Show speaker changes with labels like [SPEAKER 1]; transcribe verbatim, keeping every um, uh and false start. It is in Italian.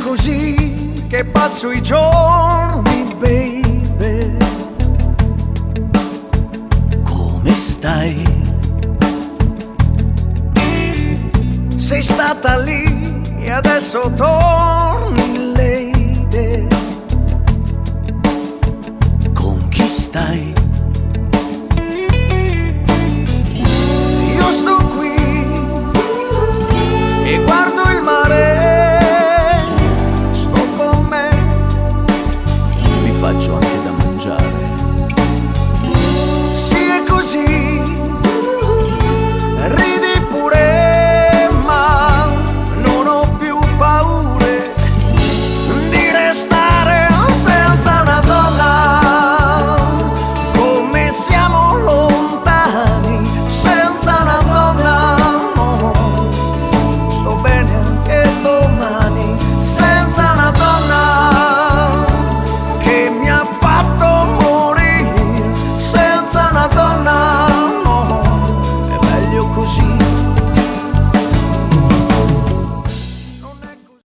[SPEAKER 1] così che passo i giorni, baby. Come stai? Sei stata lì e adesso torni.